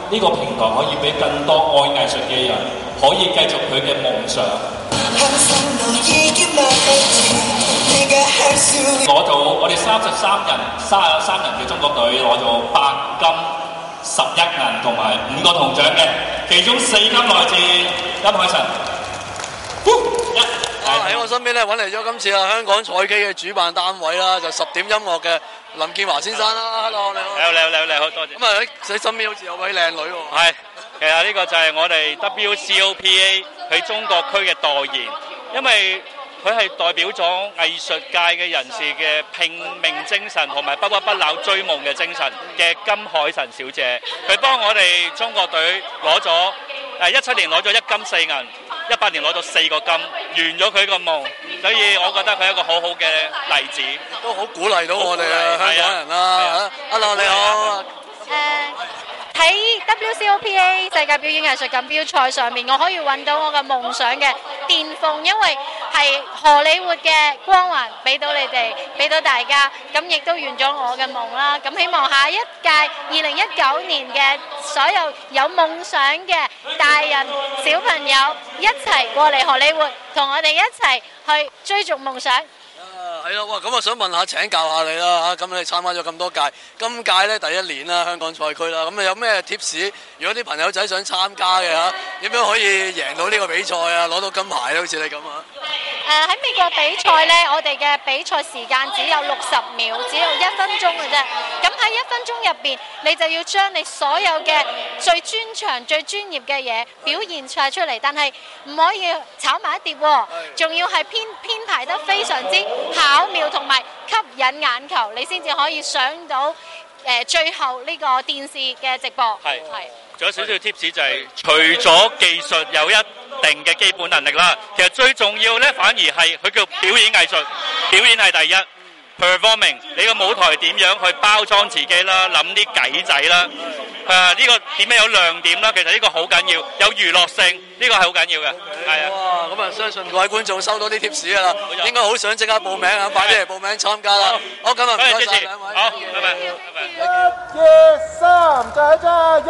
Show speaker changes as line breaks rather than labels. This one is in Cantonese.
呢個平台可以俾更多愛藝術嘅人可以繼續佢嘅夢想。攞到我哋33人嘅中國隊攞到8金11銀同埋5個銅獎嘅，其中4金來自殷海晨。
喺我身邊咧揾嚟咗今次香港賽基嘅主辦單位啦，就10點音樂嘅林建華先生啦。Hello， 你好。你好，多謝。咁啊喺身邊好似有位靚女喎。
係，其實呢個就係我哋 WCOPA 喺中國區嘅代言，因為佢係代表咗藝術界嘅人士嘅拼命精神同埋不屈不撓追夢嘅精神嘅金海晨小姐，佢幫我哋中國隊攞咗17年攞咗1金4銀，18年攞咗4個金，完咗佢個夢，所以我覺得佢係一個好好嘅例子，
都好鼓勵到我哋香港人啦。Hello， 你好。
喺 WCOPA 世界表演藝術錦標賽上面，我可以揾到我嘅夢想嘅巔峰，因為係荷里活嘅光環俾到你哋，俾到大家，咁亦都圓咗我嘅夢啦。咁希望下一屆2019年嘅所有有夢想嘅大人小朋友一齊過嚟荷里活，同我哋一齊去追逐夢想。
係咯，哇！咁我想問下請教下你啦嚇，咁你參加咗咁多屆，今屆咧第1年啦，香港賽區啦，咁你有咩 tips？如果啲朋友仔想參加嘅嚇，點樣可以贏到呢個比賽啊，攞到金牌咧？好似你咁啊！
喺美國比賽呢，我哋嘅比賽時間只有60秒，只有1分鐘嘅啫。咁喺1分鐘入邊，你就要將你所有嘅最專長、最專業嘅嘢表現晒出嚟，但係唔可以炒埋一碟喎，仲要係編排得非常之巧妙同埋吸引眼球，你先至可以上到最後呢個電視嘅直播。係。
仲有少少 tips 就係，除咗技術有一定嘅基本能力啦，其實最重要咧反而係佢叫表演藝術，表演係第一。performing 你個舞台點樣去包裝自己啦，諗啲計仔啦，呢個點樣有亮點啦，其實呢個好緊要，有娛樂性，呢個係好緊要嘅。係啊。哇！咁啊，相信各位觀眾收到啲 tips 㗎啦，應該好想即刻報名啊，快啲嚟報名參加啦。好，咁啊唔該曬兩位。好，拜拜。
1、2、3，加油！